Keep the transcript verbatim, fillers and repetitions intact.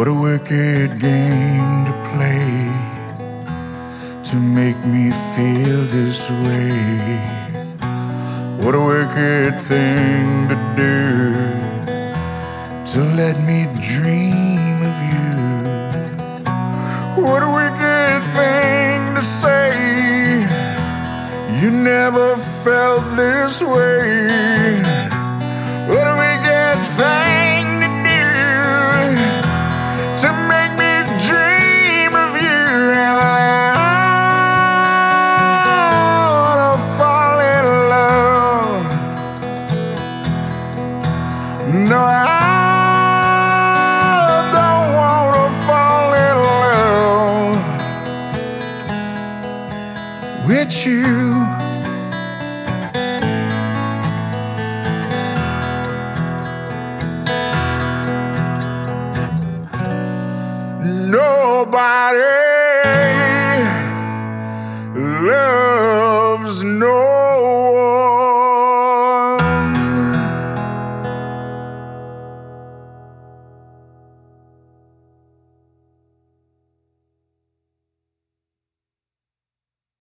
What a wicked game to play to make me feel this way. What a wicked thing to do to let me dream of you. What a wicked thing to say. You never felt this way. What a wicked thing to do to make me dream of you. And I wanna fall in love. No, I don't wanna fall in love with you. Nobody loves no